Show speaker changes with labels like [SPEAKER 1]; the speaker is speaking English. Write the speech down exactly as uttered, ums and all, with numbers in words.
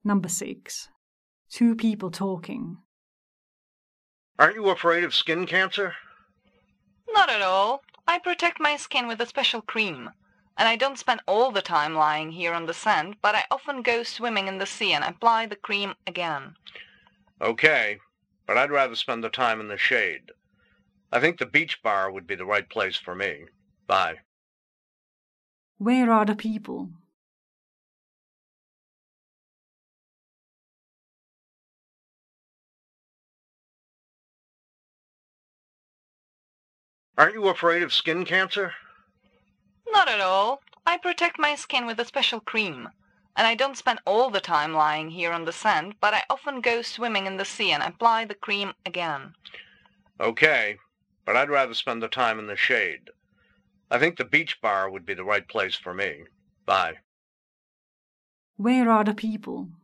[SPEAKER 1] Number six. Two people talking.
[SPEAKER 2] Aren't you afraid of skin cancer?
[SPEAKER 3] Not at all. I protect my skin with a special cream. And I don't spend all the time lying here on the sand, but I often go swimming in the sea and apply the cream again.
[SPEAKER 2] Okay, but I'd rather spend the time in the shade. I think the beach bar would be the right place for me. Bye.
[SPEAKER 1] Where are the people?
[SPEAKER 2] Aren't you afraid of skin cancer?
[SPEAKER 3] Not at all. I protect my skin with a special cream. And I don't spend all the time lying here on the sand, but I often go swimming in the sea and apply the cream again.
[SPEAKER 2] Okay, but I'd rather spend the time in the shade. I think the beach bar would be the right place for me. Bye.
[SPEAKER 1] Where are the people?